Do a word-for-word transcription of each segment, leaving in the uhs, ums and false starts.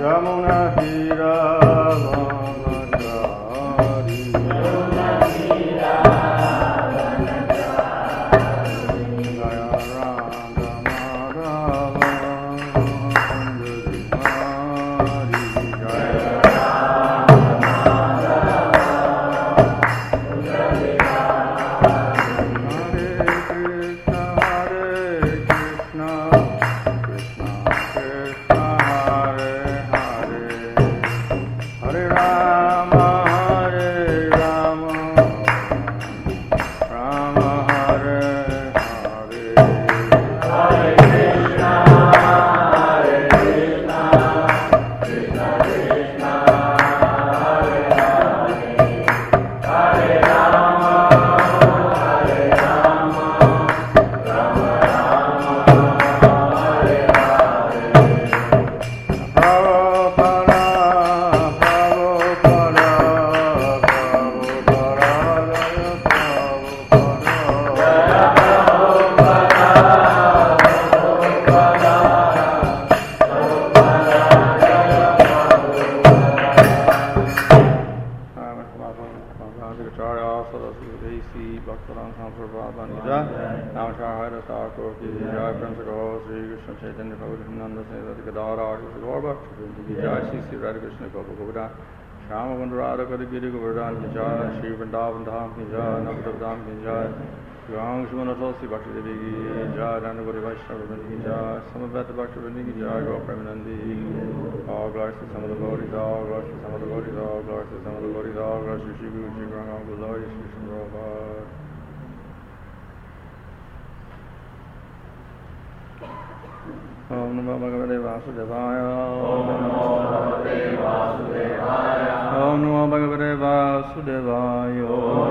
Om Namo Bhagavate Vasudevaya. Om Namo Bhagavate Vasudevaya. Om Namo Bhagavate Vasudevaya.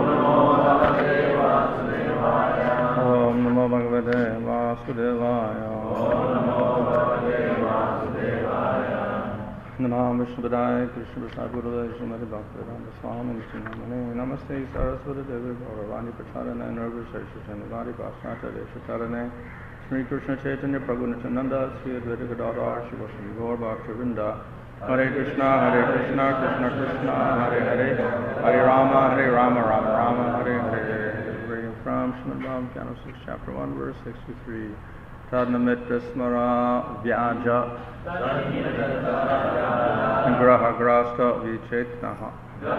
Om Namo Bhagavate Vasudevaya. Namah Vishnu Padaya Krishna Prasad Gurudaya Srimati Bhaktivedanta Swami Nishtinamane Namaste Saraswati Devi Gauravani Pracharane Nirvishesha Chandivadi Pasnata Deshatarane Sri Krishna Chaitanya Prabhu Nityananda Sri Advaita Gadadhar Shiva Shri Gaur Bhaktivedanta Hare Krishna Hare Krishna Krishna Krishna Hare Hare Hare Rama Hare Rama Rama Rama Hare Hare. Reading from Srimad Bhagavatam six chapter one verse sixty-three. Tadnamitra smara vyaja graha grasta vichetnaha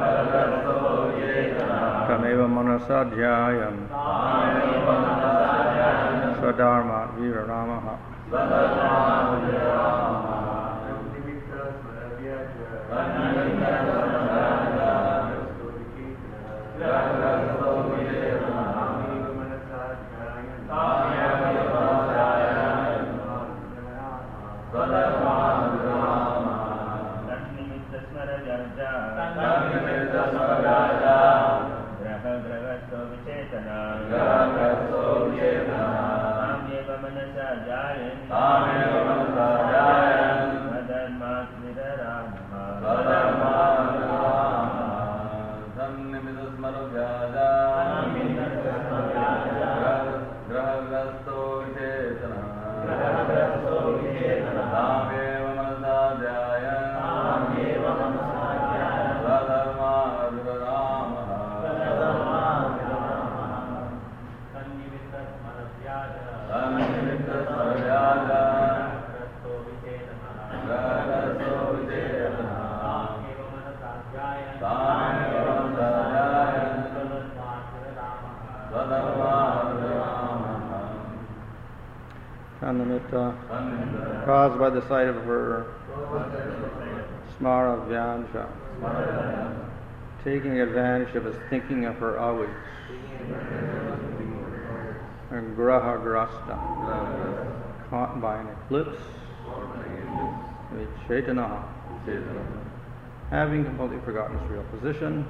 tameva manasa dhyayan swadharma viraramaha. Caused by the sight of her smara vyanja, taking advantage of his thinking of her always, and graha grasta, caught by an eclipse, Chaitanaha, having completely forgotten his real position,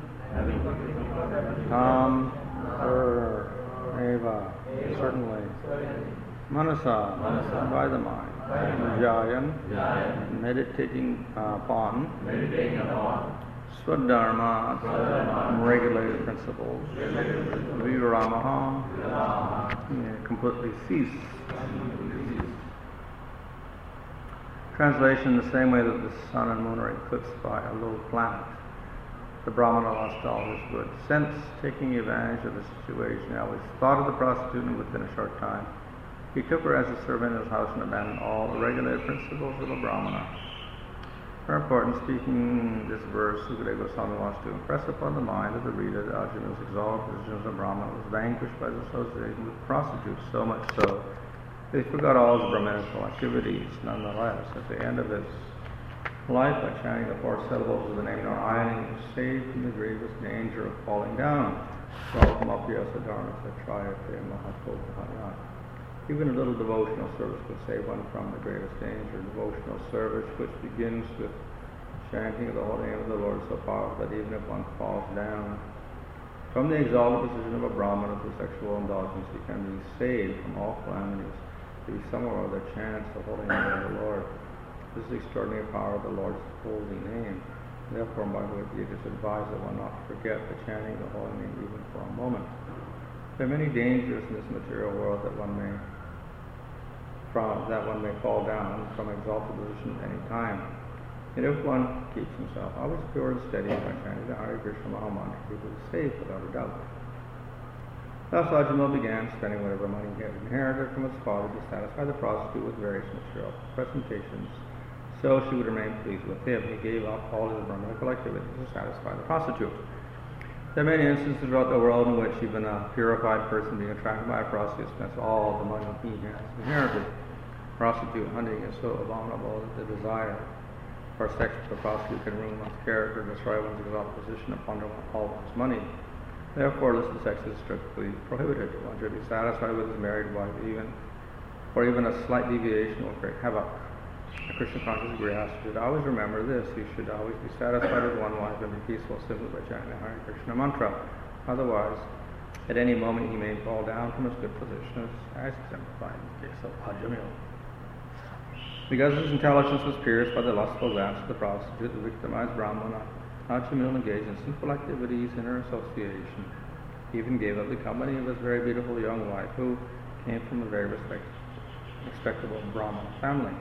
Tam, her, Eva, certainly, Manasa, Manasa, by the mind, Jayan, meditating uh, upon, meditating upon Swadharma, Swadharma, regulated principles, Viramaha, yeah, completely cease. Translation: the same way that the sun and moon are eclipsed by a low planet, the Brahmana lost all his good sense, taking advantage of the situation. He always thought of the prostitute, and within a short time he took her as a servant in his house and abandoned all the regulated principles of a Brahmana. Therefore, in speaking this verse, Sukadeva Goswami wants to impress upon the mind of the reader that Ajamil's exalted position as a Brahmana was vanquished by his association with prostitutes, so much so that he forgot all his Brahmanical activities. Nonetheless, at the end of his life, by chanting the four syllables of the name Narayana, he was saved from the grievous danger of falling down. Even a little devotional service could save one from the greatest danger. Devotional service which begins with chanting of the holy name of the Lord is so powerful that even if one falls down from the exalted position of a Brahmana through sexual indulgence, he can be saved from all calamities. To be somewhere or other chants the holy name of the Lord. This is the extraordinary power of the Lord's holy name. Therefore, my Lord, it is advised that one not forget the chanting of the holy name even for a moment. There are many dangers in this material world that one may from that one may fall down from exalted position at any time. And if one keeps himself always pure and steady by chanting the Hare Krishna Maha Mantra, he will be safe without a doubt. Thus Ajamil began spending whatever money he had inherited from his father to satisfy the prostitute with various material presentations, so she would remain pleased with him. He gave up all his Brahmanical activities to satisfy the prostitute. There are many instances throughout the world in which even a purified person being attracted by a prostitute spends all the money he has inherited. Prostitute hunting is so abominable that the desire for sex with a prostitute can ruin one's character, destroy one's exalted position, and plunder all one's money. Therefore, illicit sex is strictly prohibited. One should be satisfied with his married wife, even or even a slight deviation will create havoc. A Krishna conscious grihastha should always remember this. He should always be satisfied with one wife and be peaceful simply by chanting the Hare Krishna mantra. Otherwise, at any moment he may fall down from his good position, as exemplified in the case of Ajamil. Because his intelligence was pierced by the lustful glance of the prostitute, the victimized Brahmana, Ajamil engaged in sinful activities in her association. He even gave up the company of his very beautiful young wife, who came from a very respect, respectable Brahmana family.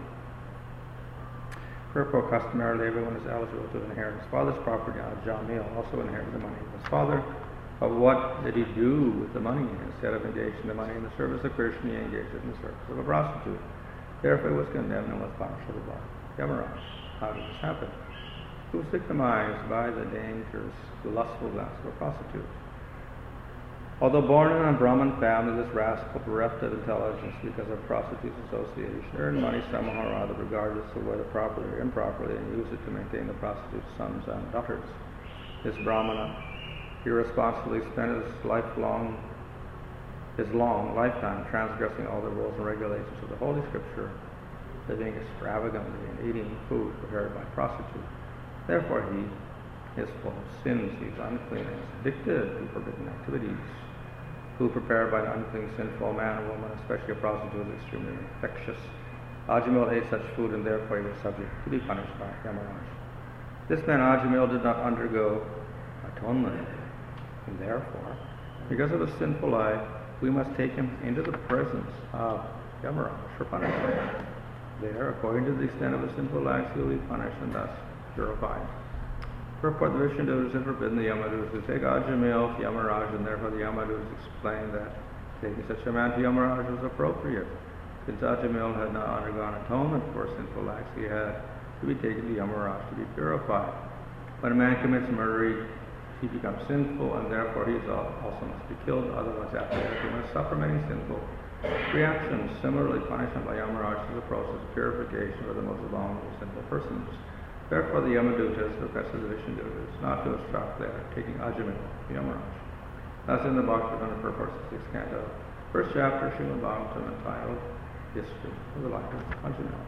Therefore, customarily, everyone is eligible to inherit his father's property. Ajamil also inherited the money of his father. But what did he do with the money? Instead of engaging the money in the service of Krishna, he engaged it in the service of a prostitute. Therefore, he was condemned and was punished by Yamaraj. How did this happen? He was victimized by the dangerous, lustful glance of a prostitute. Although born in a Brahmin family, this rascal, bereft of intelligence because of prostitutes' association, earned money somehow or other, regardless of whether properly or improperly, and used it to maintain the prostitutes' sons and daughters. This Brahmana irresponsibly spent his lifelong, his long lifetime transgressing all the rules and regulations of the Holy Scripture, living extravagantly and eating food prepared by prostitutes. Therefore, he is full of sins. He is unclean and is addicted to forbidden activities. Food prepared by an unclean, sinful man or woman, especially a prostitute, is extremely infectious. Ajamil ate such food, and therefore he was subject to be punished by Yamaraj. This man Ajamil did not undergo atonement, and therefore, because of his sinful life, we must take him into the presence of Yamaraj for punishment. There, according to the extent of his sinful acts, he will be punished and thus purified. Therefore, the Vishnudutas had forbidden the Yamadutas to take Ajamil to Yamaraj, and therefore the Yamadutas explained that taking such a man to Yamaraj was appropriate. Since Ajamil had not undergone atonement for sinful acts, he had to be taken to Yamaraj to be purified. When a man commits murder, he becomes sinful, and therefore he also must be killed. Otherwise, after that, he must suffer many sinful reactions. Similarly, punishment by Yamaraj is a process of purification for the most abominable sinful persons. Therefore, the Yamadutas requested the Vishnudutas not to obstruct their taking Ajamil to Yamaraj. Thus, in the Bhakti-Vinod purport sixth canto, first chapter, Srimad Bhagavatam, entitled History of the Life of Ajamil.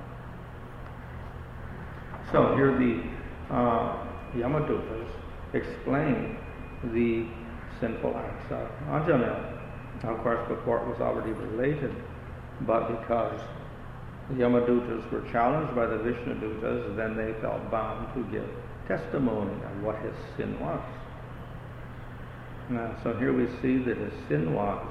So, here the uh, Yamadutas explain the sinful acts of Ajamil. Now, of course, before it was already related, but because the Yamadutas were challenged by the Vishnudutas, then they felt bound to give testimony of what his sin was. Now, so here we see that his sin was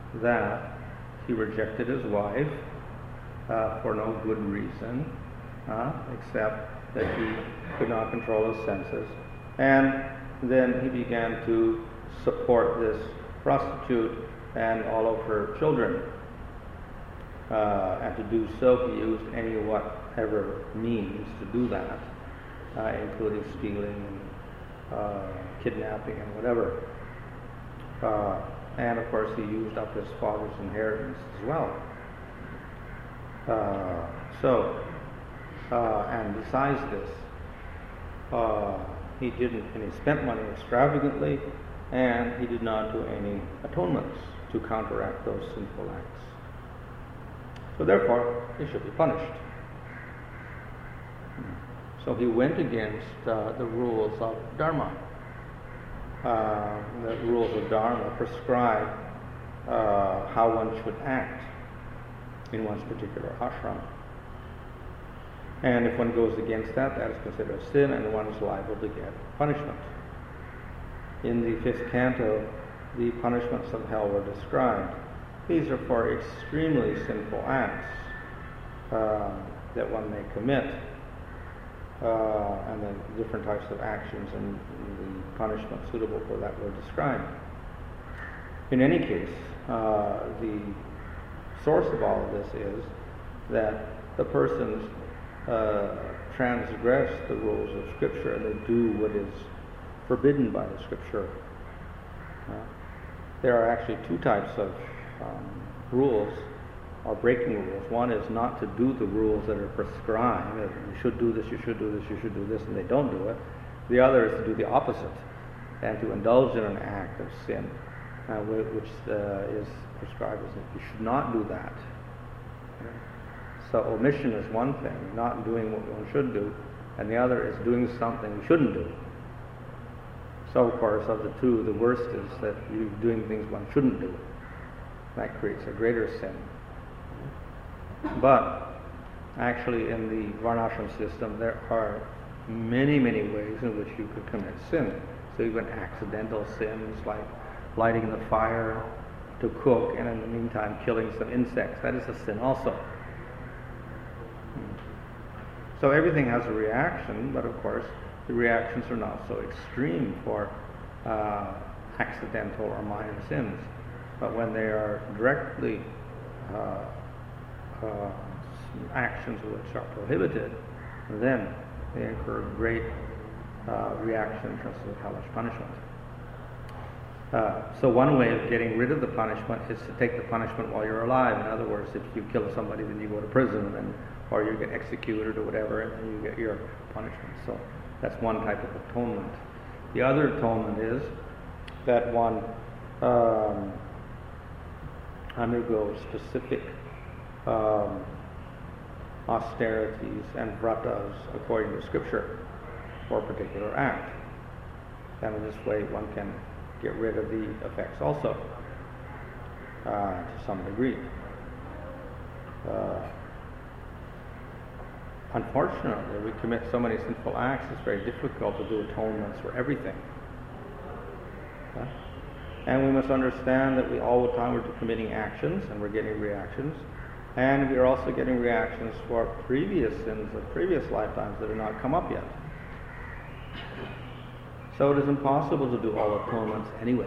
that he rejected his wife uh, for no good reason, uh, except that he could not control his senses. And then he began to support this prostitute and all of her children. Uh, and to do so, he used any whatever means to do that, uh, including stealing and uh, kidnapping and whatever. Uh, and of course, he used up his father's inheritance as well. Uh, so, uh, and besides this, uh, he didn't, and he spent money extravagantly, and he did not do any atonements to counteract those sinful acts. So therefore, he should be punished. So he went against uh, the rules of Dharma. Uh, the rules of Dharma prescribe uh, how one should act in one's particular ashram. And if one goes against that, that is considered a sin, and one is liable to get punishment. In the fifth canto, the punishments of hell were described. These are for extremely sinful acts uh, that one may commit, uh, and then different types of actions and the punishment suitable for that were described. In any case, uh, the source of all of this is that the persons uh, transgress the rules of Scripture and they do what is forbidden by the Scripture. Uh, there are actually two types of um, rules or breaking rules. One is not to do the rules that are prescribed. You should do this, you should do this, you should do this, and they don't do it. The other is to do the opposite and to indulge in an act of sin, uh, which uh, is prescribed as you should not do that. So omission is one thing, not doing what one should do, and the other is doing something you shouldn't do. So, of course, of the two, the worst is that you're doing things one shouldn't do. That creates a greater sin. But actually, in the Varnashram system, there are many, many ways in which you could commit sin. So even accidental sins like lighting the fire to cook and in the meantime killing some insects, that is a sin also. So everything has a reaction, but of course the reactions are not so extreme for uh, accidental or minor sins. But when they are directly uh, uh, actions which are prohibited, then they incur great uh, reaction in terms of hellish punishment. Uh, so one way of getting rid of the punishment is to take the punishment while you're alive. In other words, if you kill somebody, then you go to prison, and or you get executed or whatever, and then you get your punishment. So that's one type of atonement. The other atonement is that one um, undergoes specific um, austerities and vratas according to Scripture for a particular act. And in this way, one can get rid of the effects also, uh, to some degree. Uh, unfortunately, we commit so many sinful acts, it's very difficult to do atonements for everything. Uh, and we must understand that we all the time we're committing actions and we're getting reactions, and we are also getting reactions for previous sins of previous lifetimes that have not come up yet. So it is impossible to do all atonements anyway.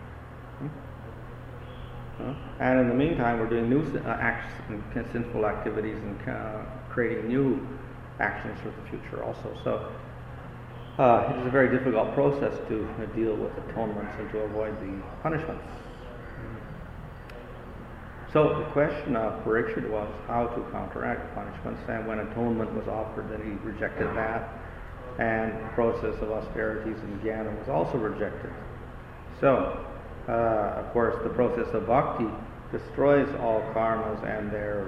Hmm? And in the meantime, we're doing new uh, acts and sinful activities and uh, creating new actions for the future also. So uh, it is a very difficult process to uh, deal with atonements and to avoid the punishments. So the question of Parikshit was how to counteract punishments, and when atonement was offered, then he rejected that. And the process of austerities and jnana was also rejected. So, uh, of course, the process of bhakti destroys all karmas and their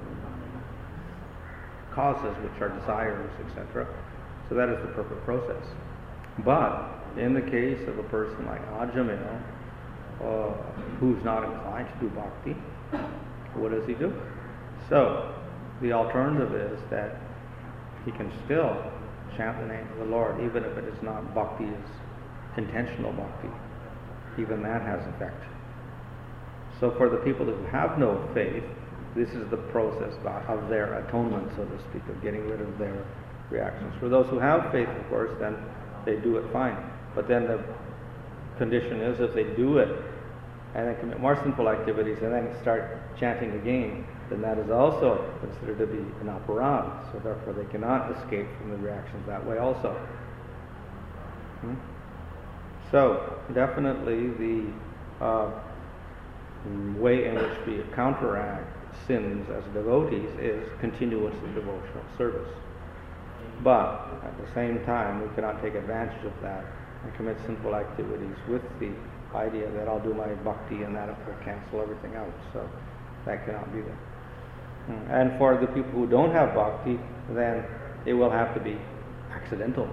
causes, which are desires, et cetera. So that is the perfect process. But in the case of a person like Ajamil, uh, who's not inclined to do bhakti, what does he do? So, the alternative is that he can still chant the name of the Lord, even if it is not bhakti, is intentional bhakti. Even that has effect. So for the people who have no faith, This is the process of their atonement, so to speak, of getting rid of their reactions. For those who have faith, of course, then they do it fine. But then the condition is if they do it and then commit more sinful activities and then start chanting again, then that is also considered to be an aparad. So therefore they cannot escape from the reactions that way also. Hmm? So definitely the uh, way in which we counteract sins as devotees is continuous devotional service. But at the same time, we cannot take advantage of that and commit sinful activities with the idea that I'll do my bhakti and that will cancel everything out. So that cannot be there. And for the people who don't have bhakti, then it will have to be accidental.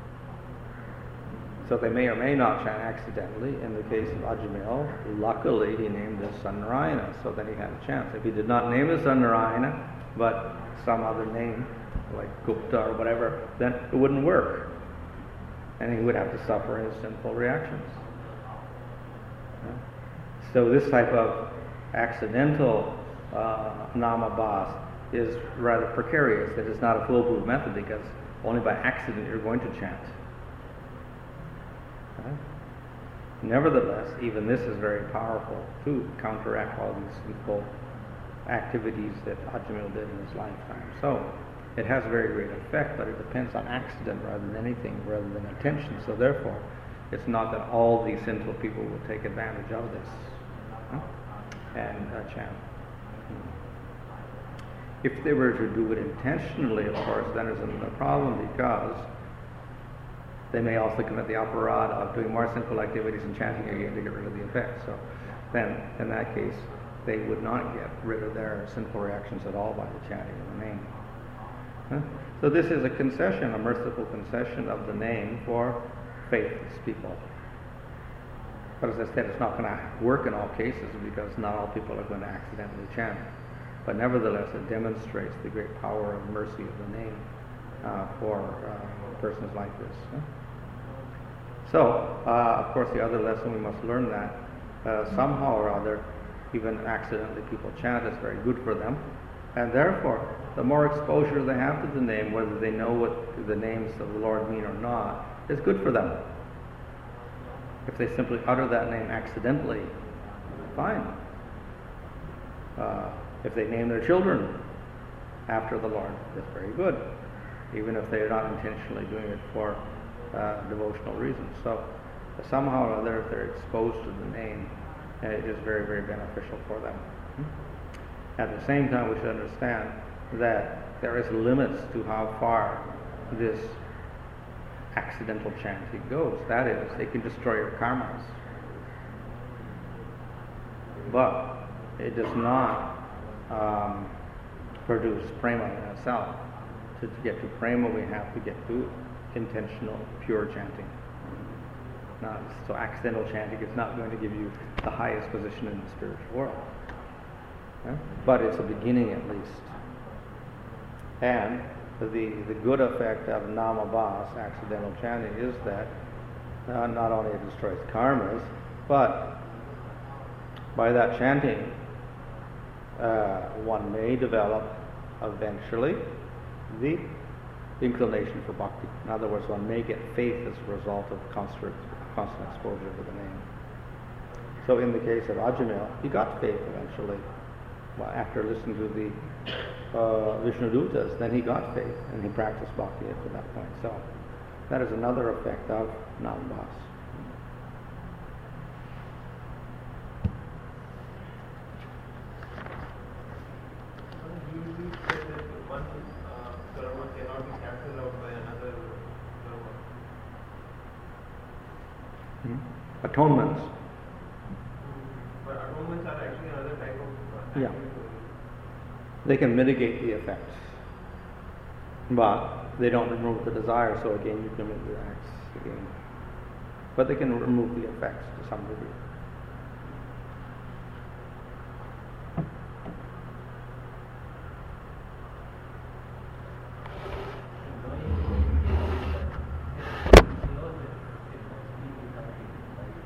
So they may or may not chant accidentally. In the case of Ajamil, luckily he named his son Narayana, so then he had a chance. If he did not name his son Narayana, but some other name, like Gupta or whatever, then it wouldn't work. And he would have to suffer his sinful reactions. So this type of accidental uh, namabhas is rather precarious. It is not a foolproof method because only by accident you're going to chant. Right? Nevertheless, even this is very powerful to counteract all these sinful activities that Ajamil did in his lifetime. So it has a very great effect, but it depends on accident rather than anything, rather than intention. So therefore, it's not that all these sinful people will take advantage of this huh? and uh, chant. If they were to do it intentionally, of course, then there's another problem because they may also commit the aparad of doing more sinful activities and chanting again to get rid of the effects. So then, in that case, they would not get rid of their sinful reactions at all by the chanting of the name. Huh? So this is a concession, a merciful concession of the name for faithless people. But as I said, it's not going to work in all cases because not all people are going to accidentally chant. But nevertheless, it demonstrates the great power of mercy of the name uh, for uh, persons like this. Huh? So, uh, of course, the other lesson we must learn that uh, somehow or other, even accidentally people chant is very good for them. And therefore, the more exposure they have to the name, whether they know what the names of the Lord mean or not, is good for them. If they simply utter that name accidentally, fine. Uh, if they name their children after the Lord, that's very good, even if they are not intentionally doing it for uh, devotional reasons. So somehow or other, if they're exposed to the name, it is very, very beneficial for them. At the same time, we should understand that there is limits to how far this accidental chanting goes. That is, it can destroy your karmas. But it does not um, produce prema in itself. To, to get to prema, we have to get to intentional, pure chanting. Not, so accidental chanting is not going to give you the highest position in the spiritual world. Yeah? But it's a beginning at least. And the, the good effect of namabhas, accidental chanting, is that uh, not only it destroys karmas, but by that chanting, uh, one may develop eventually the inclination for bhakti. In other words, one may get faith as a result of constant, constant exposure to the name. So in the case of Ajamil, he got faith eventually. Well, after listening to the uh, Vishnudutas, then he got faith and he practiced bhakti up to that point. So that is another effect of namabhas. Atonements. But atonements are actually another type of... Yeah. They can mitigate the effects. But they don't remove the desire, so again you commit the acts again. But they can remove the effects to some degree.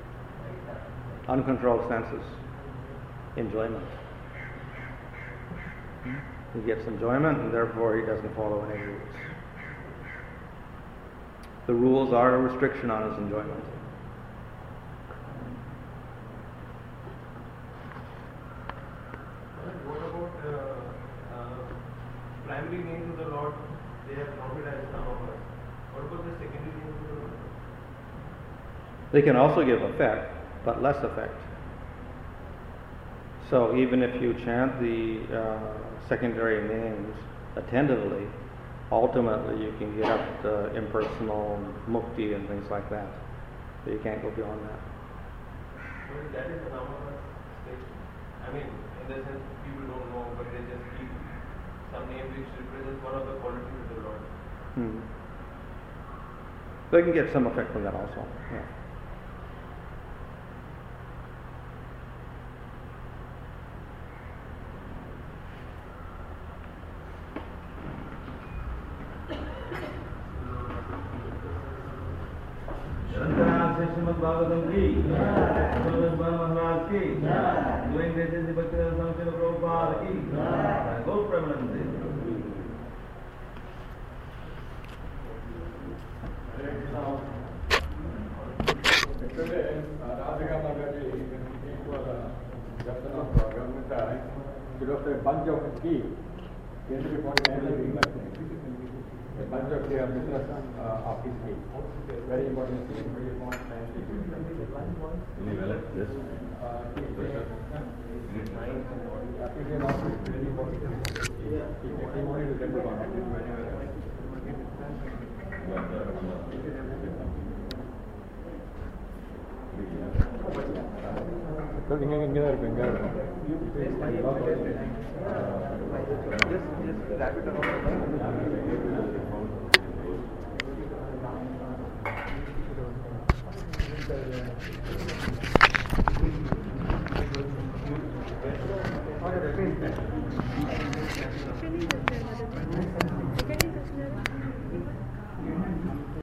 Uncontrolled senses, enjoyment. He gets enjoyment, and therefore he doesn't follow any rules. The rules are a restriction on his enjoyment. What about uh, uh, primary names of the Lord? They have counted as some of us. What about the secondary names of the Lord? They can also give effect, but less effect. So even if you chant the uh, secondary names attentively, ultimately you can get up to impersonal mukti and things like that. But you can't go beyond that. Well, that is a Namava state. I mean, in the sense people don't know, but they just keep some name which represents one of the qualities of the Lord. Hmm. They can get some effect from that also. Yeah. Shrimad Bhagavatam की महाराज की doing this is the Bhaktivedanta Swami Prabhupada की Gaur Premanande. Radhika Mataji, equal Jasana government time, should have a bunch of key. Can be pointed anything like that. A bunch of their business uh, of his key. Very important key, very important. Any valid? Yes. Because you can get a finger. Just, just wrap it around.